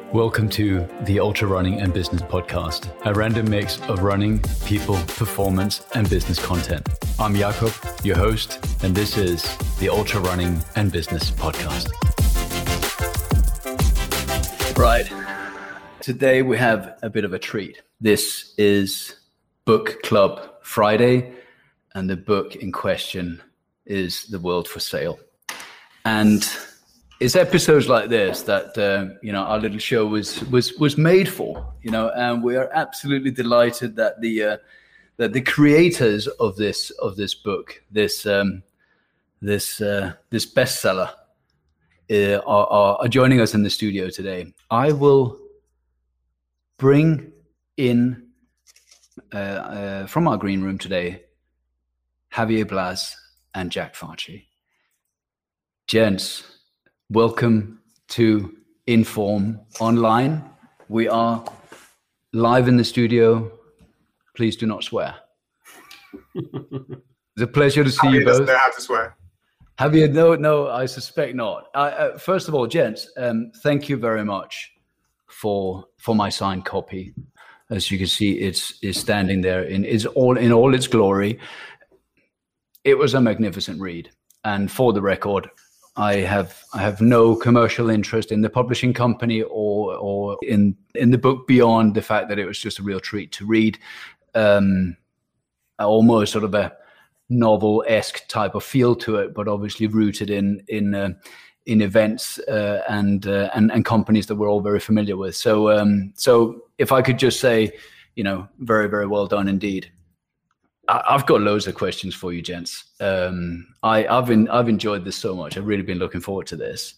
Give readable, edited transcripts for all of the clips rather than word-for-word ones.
Welcome to the Ultra Running and Business Podcast, a random mix of running, people, performance, and business content. I'm Jakob, your host, and this is the Ultra Running and Business Podcast. Right. Today we have a bit of a treat. This is Book Club Friday, and the book in question is The World for Sale. And it's episodes like this that our little show was made for, and we are absolutely delighted that the creators of this book, this bestseller, are joining us in the studio today. I will bring in from our green room today Javier Blas and Jack Farchi. Gents, welcome to Inform Online. We are live in the studio. Please do not swear. It's a pleasure to see you both. Doesn't know how to swear. Javier, no, I suspect not. First of all, gents, thank you very much for my signed copy. As you can see, it's standing there in all its glory. It was a magnificent read, and for the record, I have no commercial interest in the publishing company or in the book beyond the fact that it was just a real treat to read. Almost sort of a novel-esque type of feel to it, but obviously rooted in events and companies that we're all very familiar with. So if I could just say, very, very well done indeed. I've got loads of questions for you, gents. I've enjoyed this so much. I've really been looking forward to this.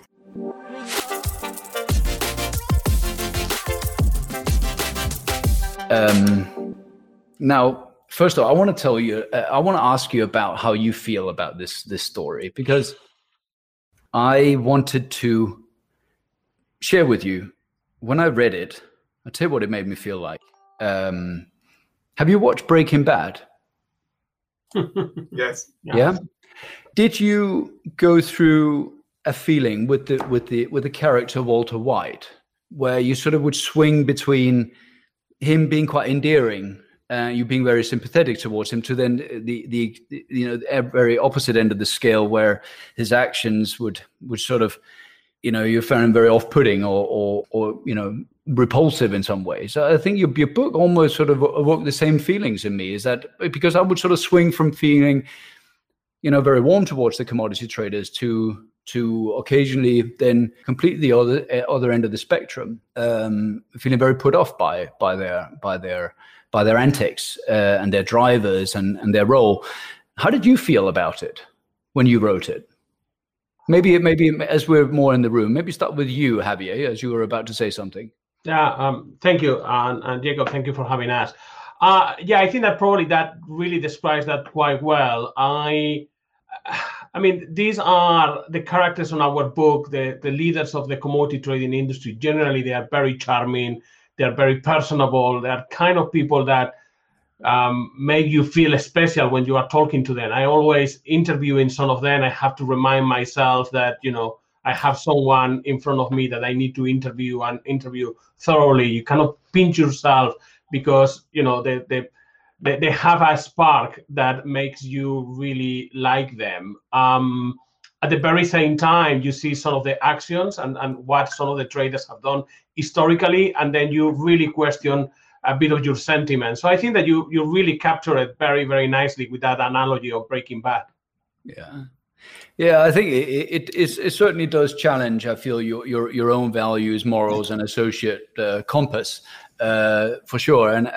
Now, first of all, I want to ask you about how you feel about this story, because I wanted to share with you, when I read it, I'll tell you what it made me feel like. Have you watched Breaking Bad? Yes. Yeah. Did you go through a feeling with the character Walter White, where you sort of would swing between him being quite endearing, you being very sympathetic towards him, to then the very opposite end of the scale, where his actions would sort of, you found him very off-putting or repulsive in some ways. I think your book almost sort of evoked the same feelings in me. Is that because I would sort of swing from feeling, very warm towards the commodity traders to occasionally then completely the other end of the spectrum, feeling very put off by their antics and their drivers and their role. How did you feel about it when you wrote it? Maybe as we're more in the room, maybe start with you, Javier, as you were about to say something. Yeah, thank you, and Jacob, thank you for having us. I think that probably that really describes that quite well. I mean, these are the characters on our book, the leaders of the commodity trading industry. Generally, they are very charming, they are very personable, they are kind of people that make you feel special when you are talking to them. I always interviewing some of them, I have to remind myself that, I have someone in front of me that I need to interview thoroughly. You cannot pinch yourself because, they have a spark that makes you really like them. At the very same time, you see some of the actions and what some of the traders have done historically, and then you really question a bit of your sentiment. So I think that you really capture it very, very nicely with that analogy of Breaking Bad. Yeah, I think it certainly does challenge, I feel, your own values, morals, and associate compass, for sure. And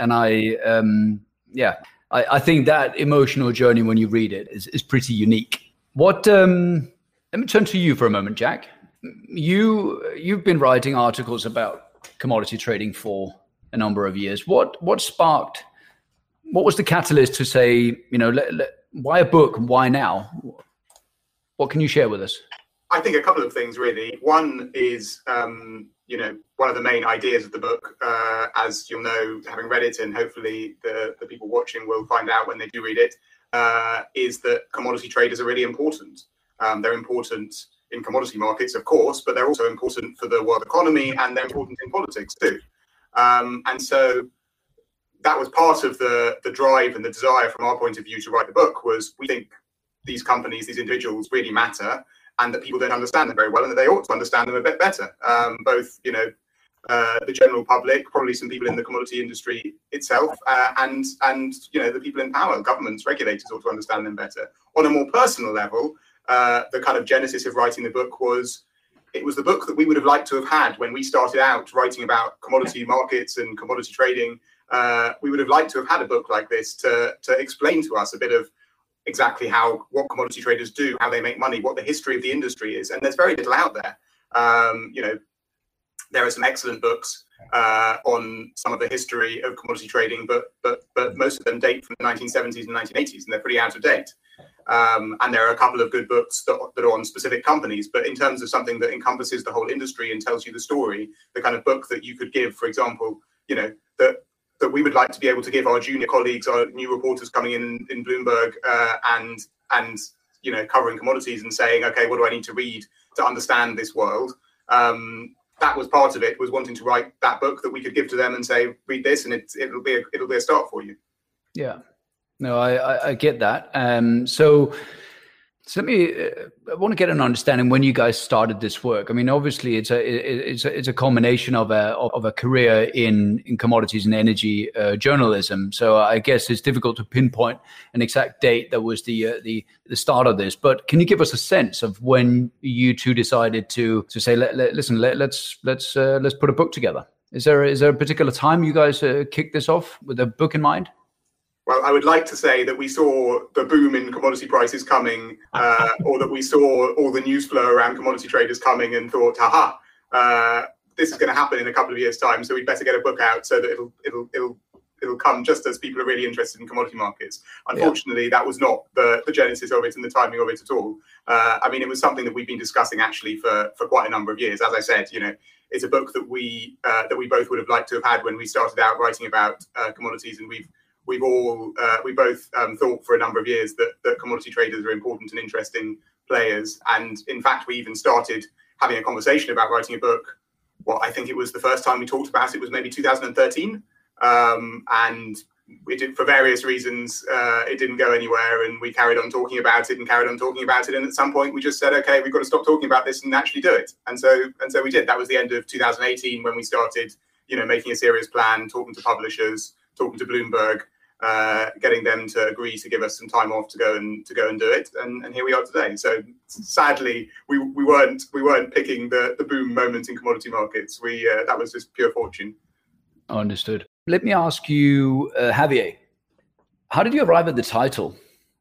I think that emotional journey when you read it is pretty unique. Let me turn to you for a moment, Jack. You've been writing articles about commodity trading for a number of years. What was the catalyst to say, why a book? Why now? What can you share with us? I think a couple of things, really. One is, one of the main ideas of the book, as you'll know, having read it, and hopefully the people watching will find out when they do read it, is that commodity traders are really important. They're important in commodity markets, of course, but they're also important for the world economy, and they're important in politics too. And so that was part of the drive and the desire from our point of view to write the book. Was we think these companies, these individuals really matter, and that people don't understand them very well, and that they ought to understand them a bit better. Both, the general public, probably some people in the commodity industry itself, and the people in power, governments, regulators ought to understand them better. On a more personal level, the kind of genesis of writing the book was, it was the book that we would have liked to have had when we started out writing about commodity markets and commodity trading. We would have liked to have had a book like this to explain to us a bit of exactly what commodity traders do, how they make money, what the history of the industry is. And there's very little out there. There are some excellent books on some of the history of commodity trading, but most of them date from the 1970s and 1980s, and they're pretty out of date. And there are a couple of good books that are on specific companies, but in terms of something that encompasses the whole industry and tells you the story, the kind of book that you could give, for example, that we would like to be able to give our junior colleagues, our new reporters coming in Bloomberg, and covering commodities and saying, okay, what do I need to read to understand this world? That was part of it, was wanting to write that book that we could give to them and say, read this, and it'll be a start for you. Yeah, no, I get that. So let me. I want to get an understanding when you guys started this work. I mean, obviously, it's a combination of a career in commodities and energy journalism. So I guess it's difficult to pinpoint an exact date that was the start of this. But can you give us a sense of when you two decided to say, listen, let's put a book together? Is there a particular time you guys kicked this off with a book in mind? Well, I would like to say that we saw the boom in commodity prices coming, or that we saw all the news flow around commodity traders coming and thought, this is going to happen in a couple of years' time, so we'd better get a book out so that it'll come just as people are really interested in commodity markets. Unfortunately, That was not the genesis of it and the timing of it at all. It was something that we've been discussing actually for quite a number of years. As I said, it's a book that we both would have liked to have had when we started out writing about commodities, and we both thought for a number of years that commodity traders are important and interesting players. And in fact, we even started having a conversation about writing a book. Well, I think it was the first time we talked about it was maybe 2013. And we did, for various reasons, it didn't go anywhere, and we carried on talking about it. And at some point we just said, okay, we've got to stop talking about this and actually do it. And so we did. That was the end of 2018 when we started, making a serious plan, talking to publishers, talking to Bloomberg, getting them to agree to give us some time off to go and do it, and here we are today. So sadly, we weren't picking the boom moment in commodity markets. That was just pure fortune. Understood. Let me ask you, Javier, how did you arrive at the title?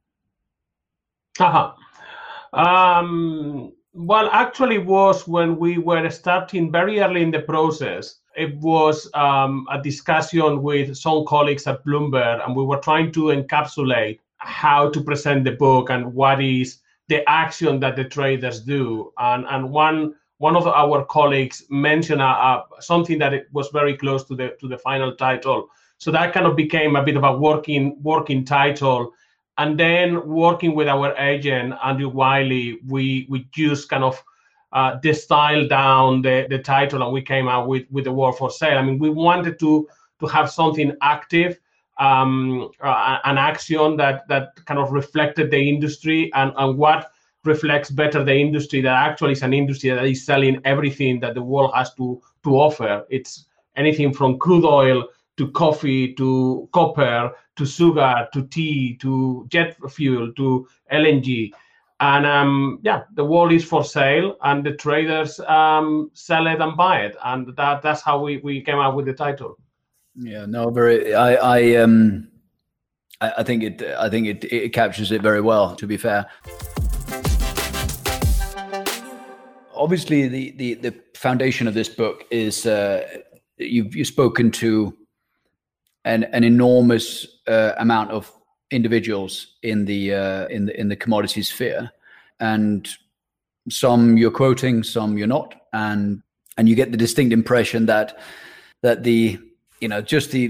Well, actually, it was when we were starting very early in the process. It was a discussion with some colleagues at Bloomberg, and we were trying to encapsulate how to present the book and what is the action that the traders do. And one of our colleagues mentioned something that it was very close to the final title. So that kind of became a bit of a working title. And then working with our agent, Andrew Wiley, we just kind of distill down the title, and we came out with the word for sale. I mean, we wanted to have something active, an action that kind of reflected the industry, and what reflects better the industry that actually is an industry that is selling everything that the world has to offer. It's anything from crude oil to coffee to copper to sugar to tea to jet fuel to LNG. And the world is for sale, and the traders sell it and buy it, and that's how we came out with the title. Yeah, no, very. I think it captures it very well. To be fair, obviously the foundation of this book is you've spoken to an enormous amount of individuals in the commodity sphere, and some you're quoting, some you're not, and you get the distinct impression that the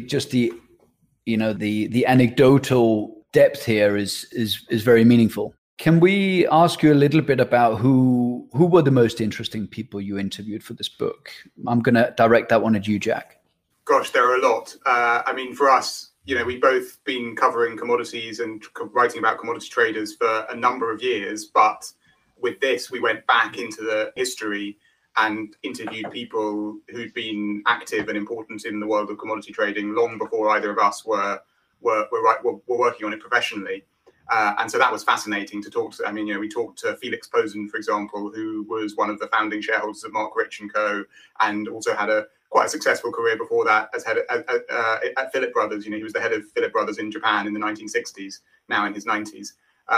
anecdotal depth here is very meaningful. Can we ask you a little bit about who were the most interesting people you interviewed for this book? I'm going to direct that one at you, Jack. Gosh, there are a lot. I mean, for us, we've both been covering commodities and writing about commodity traders for a number of years. But with this, we went back into the history and interviewed people who'd been active and important in the world of commodity trading long before either of us were working on it professionally. And so that was fascinating to talk to. I mean, we talked to Felix Posen, for example, who was one of the founding shareholders of Mark Rich & Co. and also had quite a successful career before that as head at Philip Brothers. He was the head of Philip Brothers in Japan in the 1960s, now in his 90s.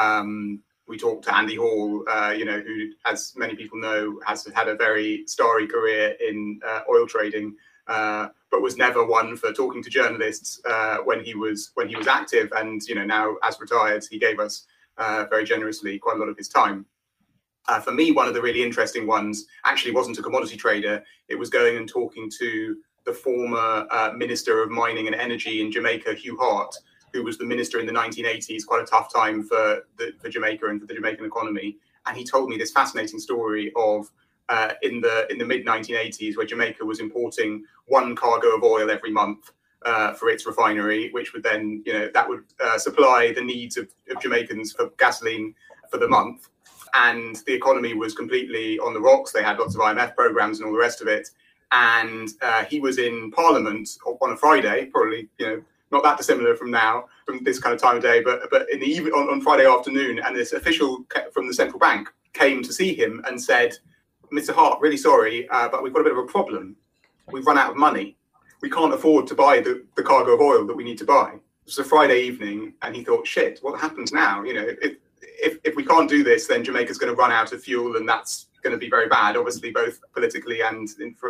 We talked to Andy Hall, who, as many people know, has had a very starry career in oil trading, but was never one for talking to journalists when he was active. And now as retired, he gave us very generously quite a lot of his time. For me, one of the really interesting ones actually wasn't a commodity trader. It was going and talking to the former Minister of Mining and Energy in Jamaica, Hugh Hart, who was the minister in the 1980s, quite a tough time for Jamaica and for the Jamaican economy. And he told me this fascinating story of in the mid 1980s, where Jamaica was importing one cargo of oil every month for its refinery, which would then, that would supply the needs of Jamaicans for gasoline for the month. And the economy was completely on the rocks. They had lots of IMF programs and all the rest of it. And he was in Parliament on a Friday, probably, not that dissimilar from now, from this kind of time of day, but in the evening, on Friday afternoon, and this official from the central bank came to see him and said, "Mr. Hart, really sorry, but we've got a bit of a problem. We've run out of money. We can't afford to buy the cargo of oil that we need to buy." It was a Friday evening, and he thought, "Shit, what happens now? If we can't do this, then Jamaica's going to run out of fuel, and that's going to be very bad, obviously, both politically and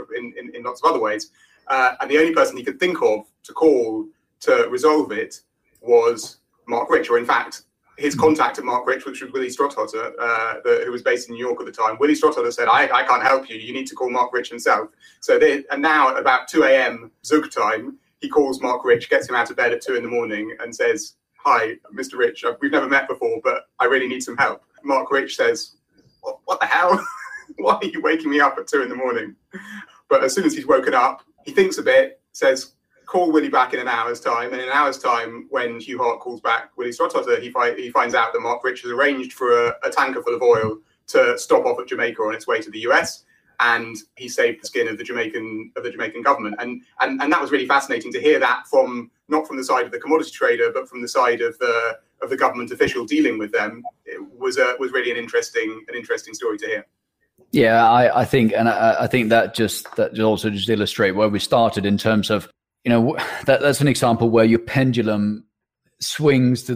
in lots of other ways." And the only person he could think of to call to resolve it was Mark Rich, or in fact, his contact at Mark Rich, which was Willie Strothotter, who was based in New York at the time. Willie Strothotter said, I can't help you. You need to call Mark Rich himself. And now at about 2 a.m. Zug time, he calls Mark Rich, gets him out of bed at 2 a.m. and says, "Hi, Mr. Rich, we've never met before, but I really need some help." Mark Rich says, what the hell? Why are you waking me up at 2 a.m? But as soon as he's woken up, he thinks a bit, says, "Call Willie back in an hour's time." And in an hour's time, when Hugh Hart calls back Willie Strothotter, he finds out that Mark Rich has arranged for a tanker full of oil to stop off at Jamaica on its way to the US, and he saved the skin of the Jamaican government. And that was really fascinating to hear that not from the side of the commodity trader, but from the side of the government official dealing with them. It was really an interesting story to hear. Yeah, I think that also just illustrate where we started in terms of, that's an example where your pendulum swings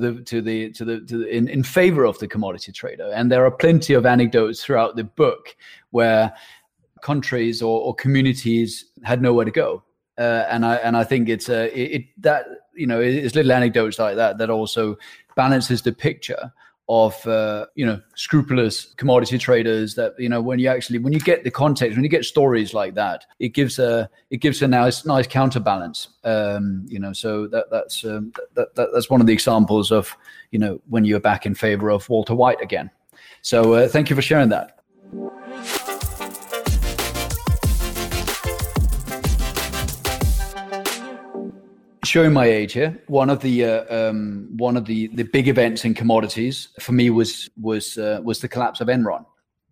in favor of the commodity trader. And there are plenty of anecdotes throughout the book where countries or communities had nowhere to go. And I think it's little anecdotes like that also balances the picture of scrupulous commodity traders that when you get the context, when you get stories like that, it gives a nice counterbalance. So that's one of the examples of when you're back in favor of Walter White again. So thank you for sharing that. Showing my age here, one of the big events in commodities for me was the collapse of Enron.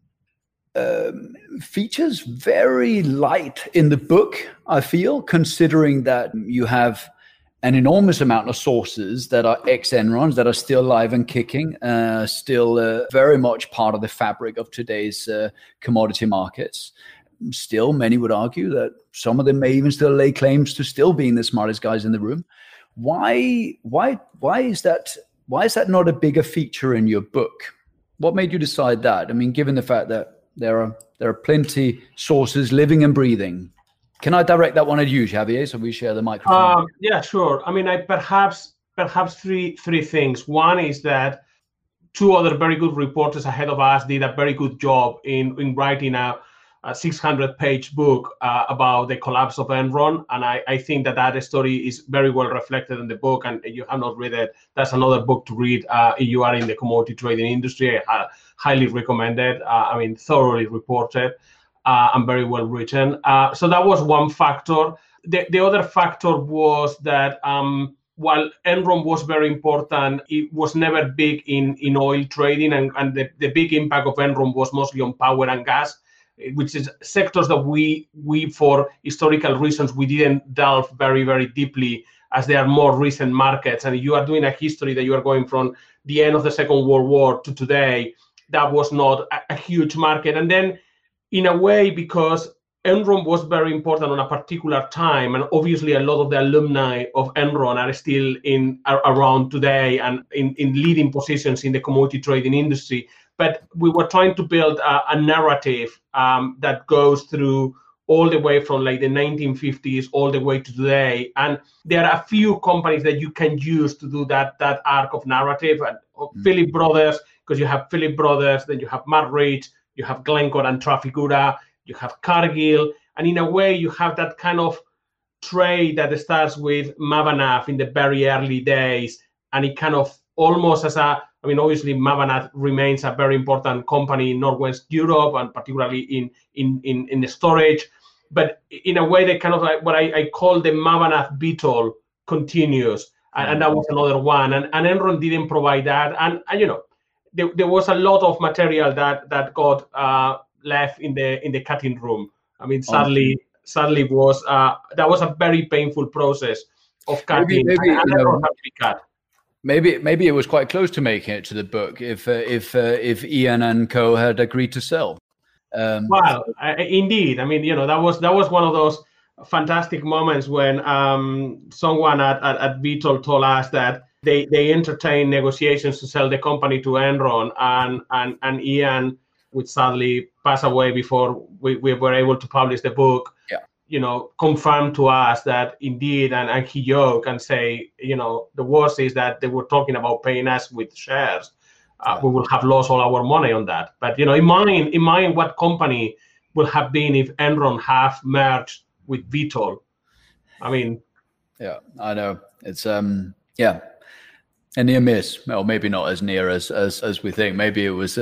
Features very light in the book, I feel, considering that you have an enormous amount of sources that are ex-Enrons that are still live and kicking, still very much part of the fabric of today's commodity markets. Still, many would argue that some of them may even still lay claims to still being the smartest guys in the room. Why is that not a bigger feature in your book? What made you decide that? I mean, given the fact that there are plenty sources living and breathing. Can I direct that one at you, Xavier, so we share the microphone? Yeah, sure. I mean, I perhaps three things. One is that two other very good reporters ahead of us did a very good job in writing a 600-page book about the collapse of Enron, and I think that story is very well reflected in the book. And if you have not read it, that's another book to read if you are in the commodity trading industry. I highly recommend it. Thoroughly reported and very well written. So that was one factor. The other factor was that while Enron was very important, it was never big in oil trading, and the big impact of Enron was mostly on power and gas, which is sectors that we for historical reasons, we didn't delve very, very deeply, as they are more recent markets. And you are doing a history that you are going from the end of the Second World War to today, that was not a huge market. And then in a way, because Enron was very important on a particular time, and obviously a lot of the alumni of Enron are still around today and in leading positions in the commodity trading industry. But we were trying to build a narrative that goes through all the way from like the 1950s all the way to today. And there are a few companies that you can use to do that arc of narrative. And Philip Brothers, because you have Philip Brothers, then you have Matt Ridge, you have Glencore and Trafigura, you have Cargill, and in a way you have that kind of trade that starts with Mabanav in the very early days, and it kind of almost as obviously Mabanav remains a very important company in Northwest Europe and particularly in the storage, but in a way they kind of like what I call the Mabanav Vitol continues, and that was another one, and Enron didn't provide that, and there was a lot of material that got left in the cutting room. Sadly was that was a very painful process of cutting. Maybe it was quite close to making it to the book if Ian and co had agreed to sell. Indeed. That was one of those fantastic moments when someone at Vitol told us that they entertained negotiations to sell the company to Enron, and Ian would sadly pass away before we were able to publish the book. Confirmed to us that indeed, and he joked and say, the worst is that they were talking about paying us with shares. We will have lost all our money on that. But in mind, what company will have been if Enron have merged with Vitol? Yeah, I know it's a near miss. Well, maybe not as near as we think. Maybe it was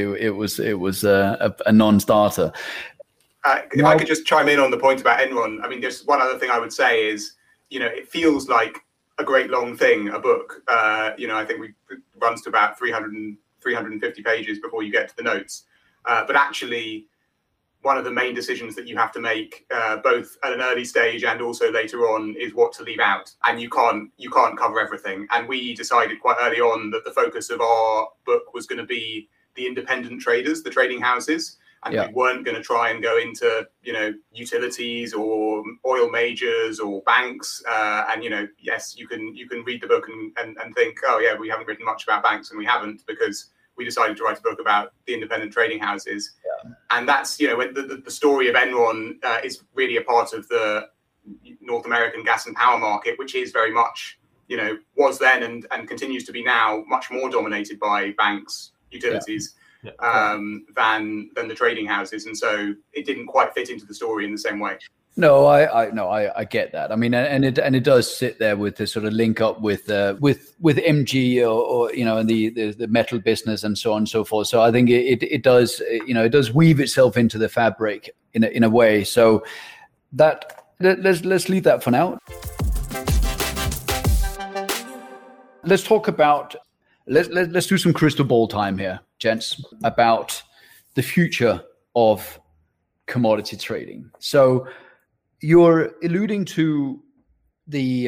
a non-starter. If I could just chime in on the point about Enron, just one other thing I would say is, it feels like a great long thing, a book. I think it runs to about 350 pages before you get to the notes. But actually, one of the main decisions that you have to make, both at an early stage and also later on, is what to leave out. And you can't cover everything. And we decided quite early on that the focus of our book was going to be the independent traders, the trading houses. And we weren't going to try and go into, utilities or oil majors or banks. Yes, you can read the book and think, oh yeah, we haven't written much about banks, and we haven't, because we decided to write a book about the independent trading houses. Yeah. And that's, when the story of Enron is really a part of the North American gas and power market, which is very much, was then and continues to be now much more dominated by banks, utilities. Yeah. Than the trading houses, and so it didn't quite fit into the story in the same way. No, I get that. And it does sit there with the sort of link up with MG or and the metal business and so on and so forth. So I think it does weave itself into the fabric in a way. So that let's leave that for now. Let's talk about. Let's do some crystal ball time here, gents, about the future of commodity trading. So you're alluding to the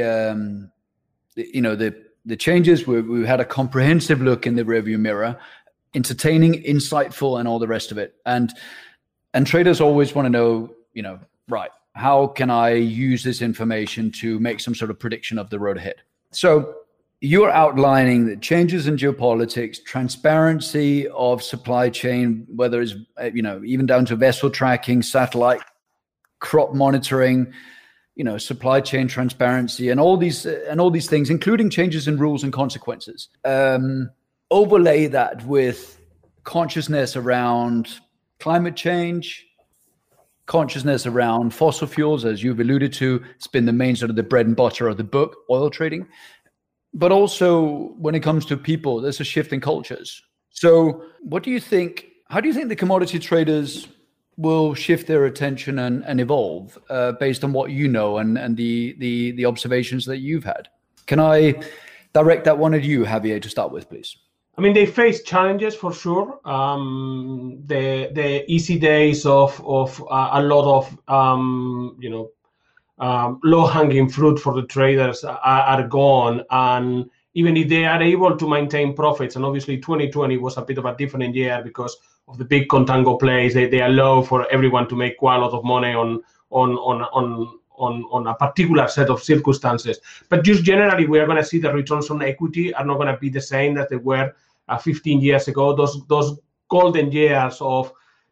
changes. We've had a comprehensive look in the rearview mirror, entertaining, insightful, and all the rest of it. And traders always want to know, right, how can I use this information to make some sort of prediction of the road ahead? So you're outlining the changes in geopolitics, transparency of supply chain, whether it's, even down to vessel tracking, satellite, crop monitoring, supply chain transparency, and all these things, including changes in rules and consequences. Overlay that with consciousness around climate change, consciousness around fossil fuels, as you've alluded to. It's been the main sort of the bread and butter of the book, oil trading. But also when it comes to people, there's a shift in cultures. So what do you think, how do you think the commodity traders will shift their attention and evolve based on what you know and the observations that you've had? Can I direct that one at you, Javier, to start with, please? I mean, they face challenges for sure. The easy days of a lot of low-hanging fruit for the traders are gone, and even if they are able to maintain profits, and obviously 2020 was a bit of a different year because of the big contango plays, they allow for everyone to make quite a lot of money on a particular set of circumstances. But just generally, we are going to see the returns on equity are not going to be the same as they were 15 years ago. Those golden years of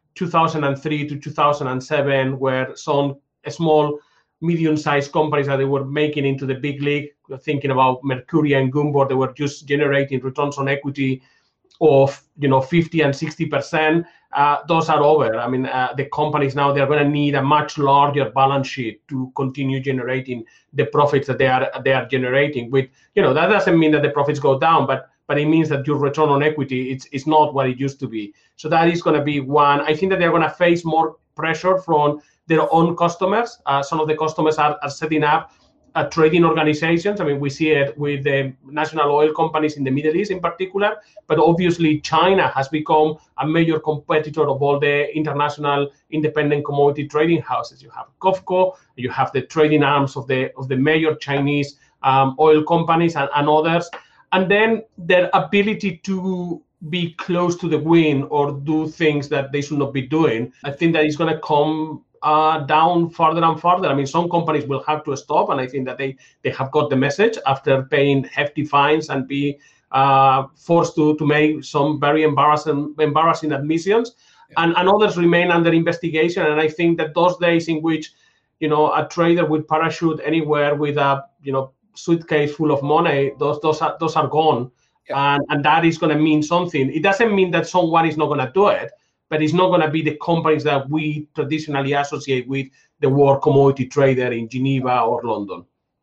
2003 to 2007, where some small, medium-sized companies that they were making into the big league, thinking about Mercuria and Gumbor, they were just generating returns on equity of 50 and 60%. Those are over. I mean, the companies now, they're going to need a much larger balance sheet to continue generating the profits that they are generating. With that doesn't mean that the profits go down, but it means that your return on equity it's not what it used to be. So that is going to be one. I think that they're going to face more pressure from their own customers. Some of the customers are setting up trading organizations. I mean, we see it with the national oil companies in the Middle East in particular, but obviously China has become a major competitor of all the international independent commodity trading houses. You have COFCO, you have the trading arms of the major Chinese oil companies and others. And then their ability to be close to the wind or do things that they should not be doing, I think that is going to come down further and further. I mean, some companies will have to stop, and I think that they have got the message after paying hefty fines and be forced to make some very embarrassing admissions, and others remain under investigation. And I think that those days in which a trader would parachute anywhere with a suitcase full of money, those are gone, and that is going to mean something. It doesn't mean that someone is not going to do it, but it's not going to be the companies that we traditionally associate with the word commodity trader in Geneva or London.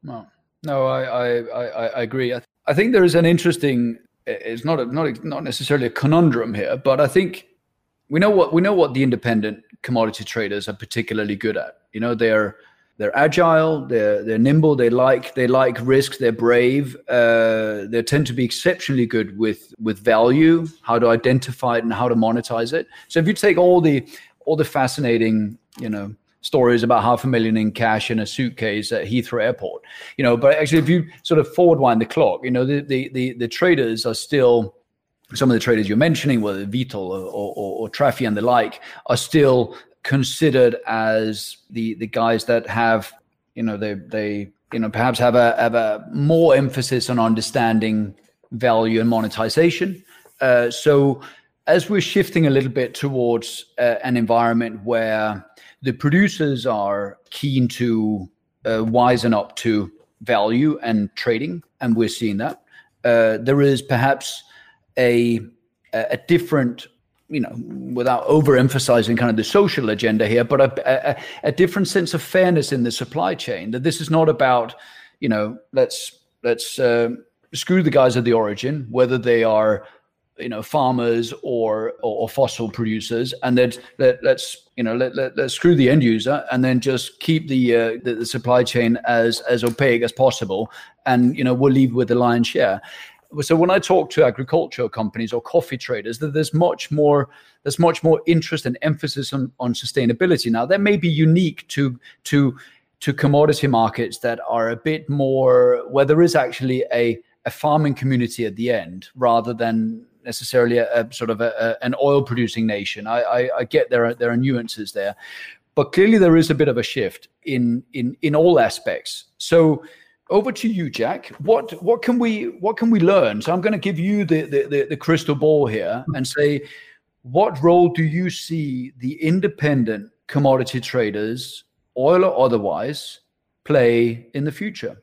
No, I agree. I think there is an interesting. It's not necessarily a conundrum here, but I think we know what the independent commodity traders are particularly good at. They're agile, they're nimble, they like risks, they're brave. They tend to be exceptionally good with value, how to identify it and how to monetize it. So if you take all the fascinating, stories about $500,000 in cash in a suitcase at Heathrow Airport, but actually if you sort of forward wind the clock, the traders are still, some of the traders you're mentioning, whether Vitol or Trafi and the like, are still considered as the guys that have, they perhaps have a more emphasis on understanding value and monetization. So as we're shifting a little bit towards an environment where the producers are keen to wisen up to value and trading, and we're seeing that, there is perhaps a different, without overemphasizing kind of the social agenda here, but a different sense of fairness in the supply chain, that this is not about, let's screw the guys at the origin, whether they are, farmers or fossil producers, and then let's screw the end user, and then just keep the supply chain as opaque as possible, and we'll leave with the lion's share. So when I talk to agricultural companies or coffee traders, that there's much more interest and emphasis on sustainability. Now, that may be unique to commodity markets that are a bit more, where there is actually a farming community at the end, rather than necessarily a sort of an oil producing nation. I get there are nuances there, but clearly there is a bit of a shift in all aspects. So over to you, Jack. What can we learn? So I'm going to give you the crystal ball here and say, what role do you see the independent commodity traders, oil or otherwise, play in the future?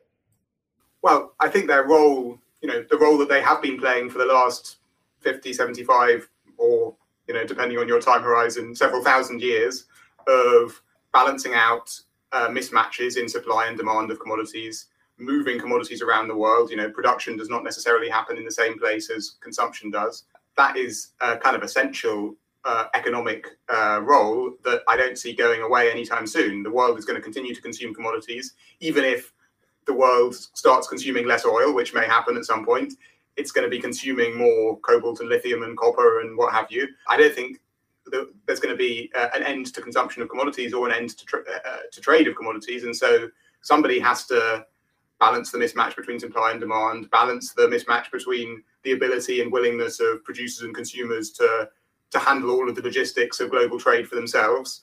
Well, I think their role, the role that they have been playing for the last 50, 75, or, depending on your time horizon, several thousand years of balancing out mismatches in supply and demand of commodities, moving commodities around the world. Production does not necessarily happen in the same place as consumption does. That is a kind of essential economic role that I don't see going away anytime soon. The world is going to continue to consume commodities, even if the world starts consuming less oil, which may happen at some point. It's going to be consuming more cobalt and lithium and copper and what have you. I don't think there's going to be an end to consumption of commodities or an end to trade of commodities. And so somebody has to balance the mismatch between supply and demand, balance the mismatch between the ability and willingness of producers and consumers to handle all of the logistics of global trade for themselves.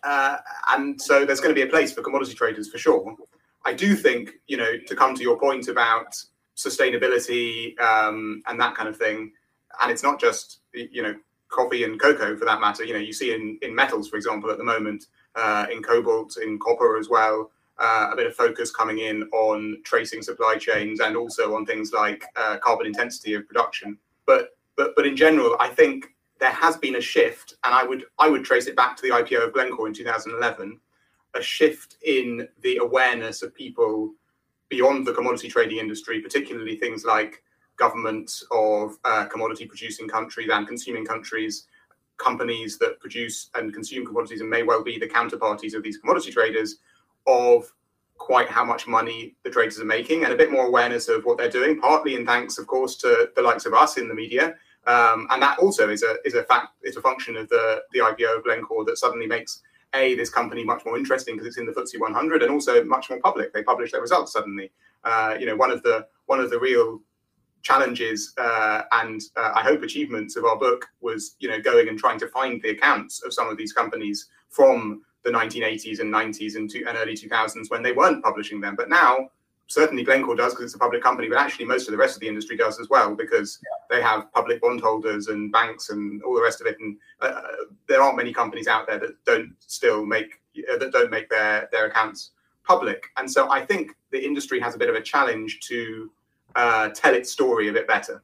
And so there's going to be a place for commodity traders for sure. I do think, to come to your point about sustainability and that kind of thing, and it's not just, coffee and cocoa for that matter. You see in metals, for example, at the moment, in cobalt, in copper as well, a bit of focus coming in on tracing supply chains and also on things like carbon intensity of production. But in general, I think there has been a shift, and I would trace it back to the IPO of Glencore in 2011, a shift in the awareness of people beyond the commodity trading industry, particularly things like governments of commodity producing countries and consuming countries, companies that produce and consume commodities and may well be the counterparties of these commodity traders, of quite how much money the traders are making, and a bit more awareness of what they're doing, partly in thanks, of course, to the likes of us in the media. And that also is a function of the IPO of Glencore that suddenly makes this company much more interesting because it's in the FTSE 100 and also much more public. They publish their results suddenly. One of the real challenges and I hope achievements of our book was going and trying to find the accounts of some of these companies from the 1980s and 90s and early 2000s when they weren't publishing them. But now certainly Glencore does because it's a public company, but actually most of the rest of the industry does as well because they have public bondholders and banks and all the rest of it. And there aren't many companies out there that don't make their accounts public. And so I think the industry has a bit of a challenge to tell its story a bit better,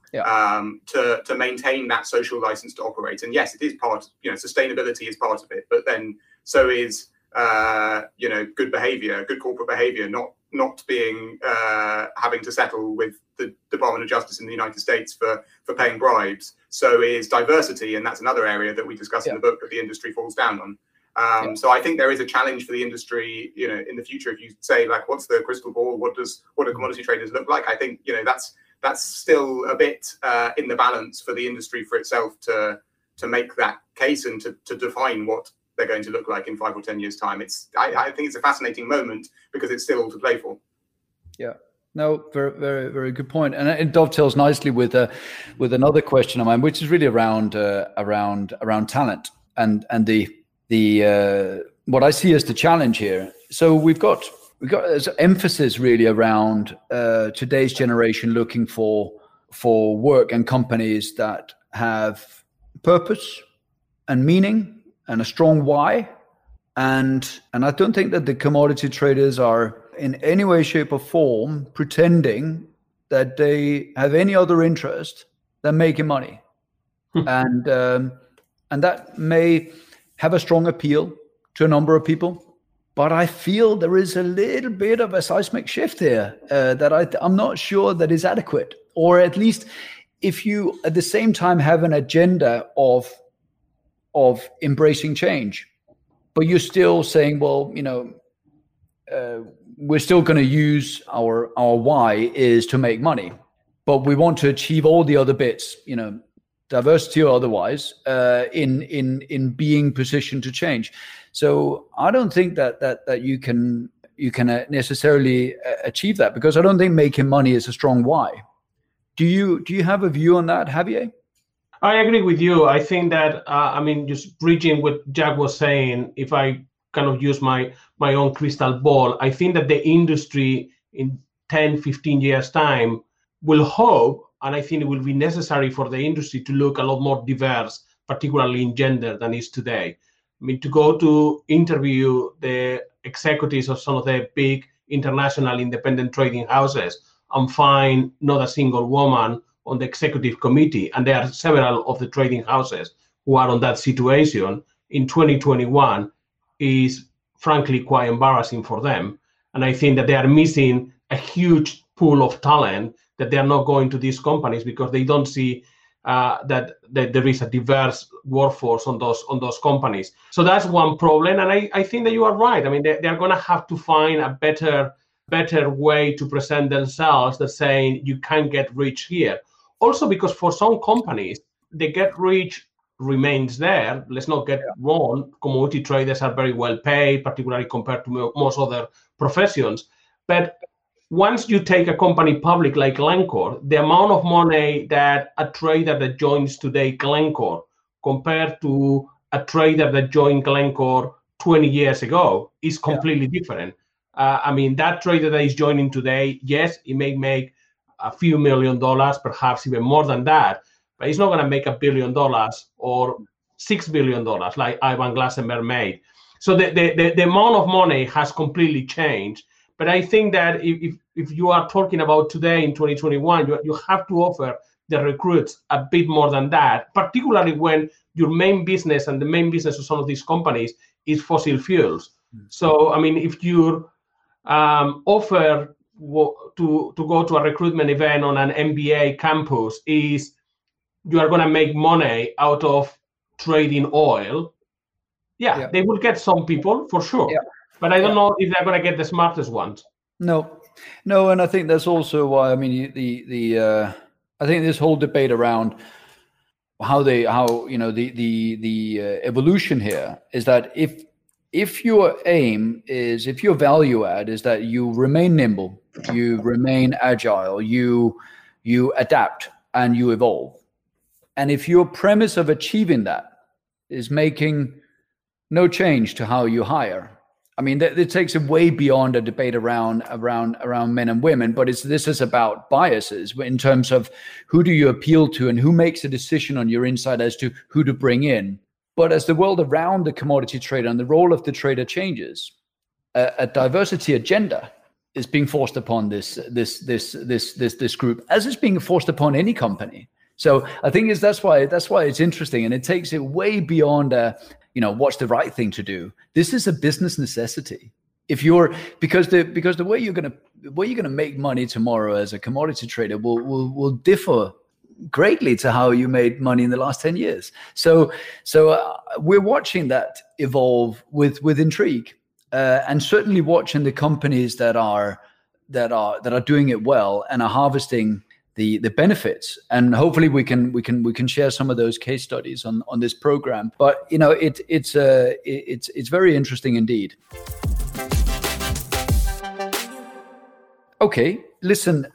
to maintain that social license to operate. And yes, it is part, sustainability is part of it, but then so is good behavior, good corporate behavior, not being having to settle with the Department of Justice in the United States for paying bribes. So is diversity, and that's another area that we discuss in the book that the industry falls down on. So I think there is a challenge for the industry, in the future. If you say what's the crystal ball? What do commodity traders look like? I think that's still a bit in the balance for the industry for itself to make that case and to define what they're going to look like in 5 or 10 years' time. I think it's a fascinating moment because it's still all to play for. Yeah. No, very, very, very good point, and it dovetails nicely with another question of mine, which is really around talent and the what I see as the challenge here. So we've got emphasis really around today's generation looking for work and companies that have purpose and meaning and a strong why. And I don't think that the commodity traders are in any way, shape or form pretending that they have any other interest than making money. And that may have a strong appeal to a number of people, but I feel there is a little bit of a seismic shift here that I'm not sure that is adequate. Or at least if you at the same time have an agenda of embracing change, but you're still saying, well, we're still going to use our why is to make money, but we want to achieve all the other bits, diversity or otherwise, in being positioned to change. So I don't think that you can necessarily achieve that, because I don't think making money is a strong why. Do you have a view on that, Javier? I agree with you. I think that, just bridging what Jack was saying, if I kind of use my own crystal ball, I think that the industry in 10, 15 years' time will hope, and I think it will be necessary for the industry to look a lot more diverse, particularly in gender, than is today. To go to interview the executives of some of the big international independent trading houses and find not a single woman on the executive committee, and there are several of the trading houses who are on that situation in 2021, is frankly quite embarrassing for them. And I think that they are missing a huge pool of talent, that they are not going to these companies because they don't see that there is a diverse workforce on those companies. So that's one problem. And I think that you are right. I mean, they're going to have to find a better way to present themselves, that saying you can get rich here. Also, because for some companies, the get rich remains there. Let's not get wrong. Commodity traders are very well paid, particularly compared to most other professions. But once you take a company public like Glencore, the amount of money that a trader that joins today Glencore compared to a trader that joined Glencore 20 years ago is completely different. I mean, that trader that is joining today, yes, he may make a few $1 million, perhaps even more than that, but he's not going to make $1 billion or $6 billion like Ivan Glasenberg made. So the amount of money has completely changed. But I think that if you are talking about today in 2021, you have to offer the recruits a bit more than that, particularly when your main business and the main business of some of these companies is fossil fuels. So, I mean, if you offer to go to a recruitment event on an MBA campus is you are going to make money out of trading oil, they will get some people for sure. Yeah. But I don't know if they're going to get the smartest ones. No, and I think that's also why. I mean, I think this whole debate around how the evolution here is that if your aim is, if your value add is that you remain nimble, you remain agile, you adapt and you evolve, and if your premise of achieving that is making no change to how you hire. I mean, it takes it way beyond a debate around men and women, but this is about biases in terms of who do you appeal to and who makes a decision on your inside as to who to bring in. But as the world around the commodity trader and the role of the trader changes, a diversity agenda is being forced upon this group, as it's being forced upon any company. So I think that's why it's interesting, and it takes it way beyond what's the right thing to do. This is a business necessity. Because the way you're gonna make money tomorrow as a commodity trader will differ greatly to how you made money in the last 10 years. So we're watching that evolve with intrigue, and certainly watching the companies that are doing it well and are harvesting the benefits, and hopefully we can share some of those case studies on this program. But it's very interesting indeed. Okay, listen.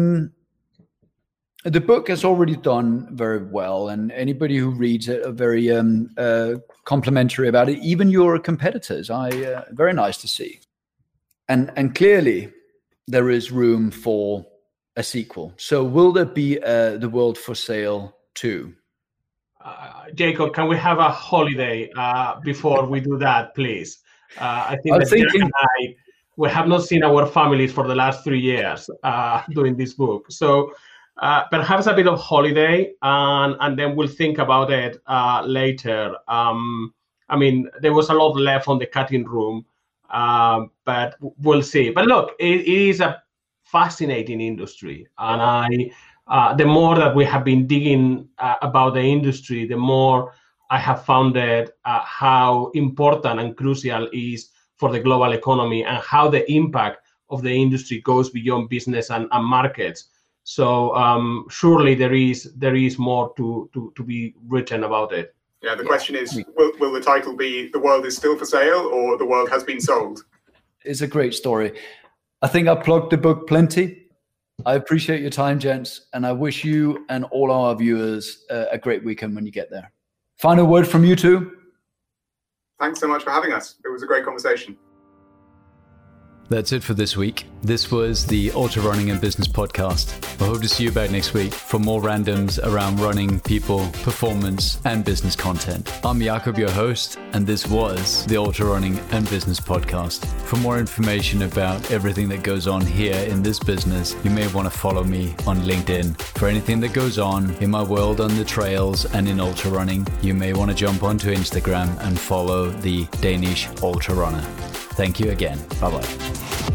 The book has already done very well, and anybody who reads it are very complimentary about it. Even your competitors, very nice to see. And clearly, there is room for a sequel. So will there be The World for Sale 2? Jacob, can we have a holiday before we do that, please? I think we have not seen our families for the last 3 years doing this book. So perhaps a bit of holiday, and then we'll think about it later. I mean, there was a lot left on the cutting room, but we'll see. But look, it is a fascinating industry, and the more that we have been digging about the industry, the more I have found it how important and crucial it is for the global economy, and how the impact of the industry goes beyond business and markets. So surely there is more to be written about it. Yeah, the question is, will the title be "The World is Still for Sale" or "The World Has Been Sold"? It's a great story. I think I plugged the book plenty. I appreciate your time, gents, and I wish you and all our viewers a great weekend when you get there. Final word from you two. Thanks so much for having us. It was a great conversation. That's it for this week. This was the Auto Running and Business Podcast. I hope to see you back next week for more randoms around running, people, performance, and business content. I'm Jakob, your host, and this was the Auto Running and Business Podcast. For more information about everything that goes on here in this business, you may want to follow me on LinkedIn. For anything that goes on in my world on the trails and in ultra running, you may want to jump onto Instagram and follow the Danish Ultra Runner. Thank you again. Bye-bye.